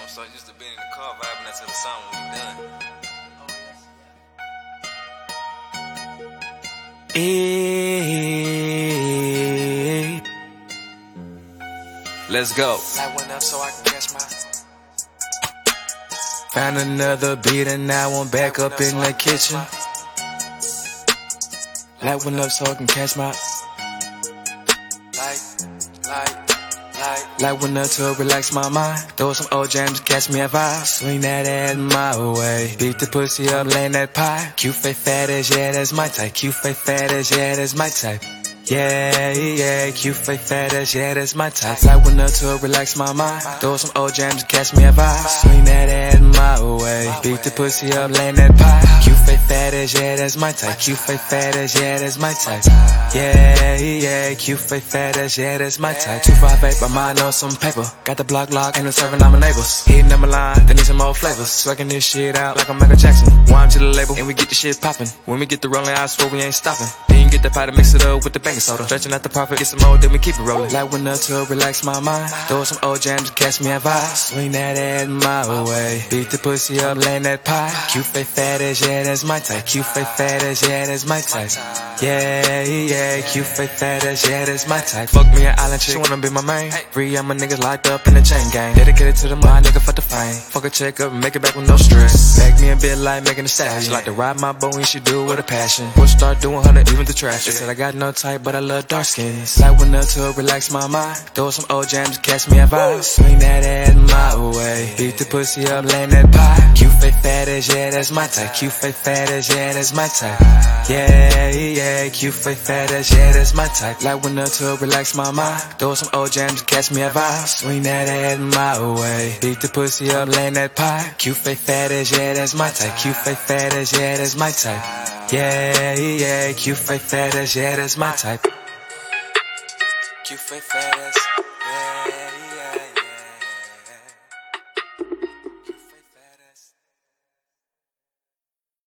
so used to being in the car vibing until the song when we done. Let's go. Light went up so I can catch my. Found another beat and now I'm back up in the kitchen. Light went up so I can catch my. Light went up to relax my mind. Throw some old jams to catch me a vibe. Swing that ass my way. Beat the pussy up, laying that pie. Cute fake fat ass, yeah, that's my type. Cute fake fat ass, yeah, that's my type. Yeah, cute fake fat ass, yeah, that's my type. Light went up to relax my mind. Throw some old jams to catch me a vibe. Swing that ass my way. Beat the pussy up, laying that pie. Cute fake fat ass, yeah, that's my type. Cute fake fat ass, yeah, that's my type. Yeah, cute fake fat ass, yeah, that's my type. 258, my mind on some paper. Got the block locked and I'm serving all my neighbors. Hitting up my line, they need some more flavors. Swagging this shit out like I'm Michael Jackson. Wine to the label and we get the shit poppin'. When we get the rolling, I swear we ain't stopping. Then get the pot to mix it up with the baking soda. Stretching out the profit, get some more, then we keep it rolling. Light went up to relax my mind. Throw some old jams to catch me a vibe. Swing that ass my way. Beat the pussy up, laying that pie. Cute fake fat ass, yeah, that's my type. Cute fake fat ass, yeah, that's my type. Yeah, cute fake fat ass, yeah, that's my type. Fuck me an island chick, she wanna be my main. Free, I'm a niggas locked up in the chain gang. Dedicated to the mind, nigga, fuck the fame. Fuck a check up and make it back with no stress. Back me a bit like making a stash. She like to ride my boat and she do it with a passion. Push start doing 100 even the trash. She said I got no type, but I love dark skins. Light went up to relax my mind. Throw some old jams to catch me a vibe. Swing that ass my way. Beat the pussy up, laying that pie. Cute fake fat ass, yeah, that's my type. Cute fake fat ass, yeah, that's my type. Yeah, cute fake fat ass, yeah, that's my type. Light went up to relax my mind. Throw some old jams to catch me a vibe. Swing that ass my way. Beat the pussy up, laying that pie. Cute fake fat ass, yeah, that's my type. Cute fake fat ass, yeah, that's my type. Yeah, cute fake fat ass, yeah, that's my type. Cute fake fat ass.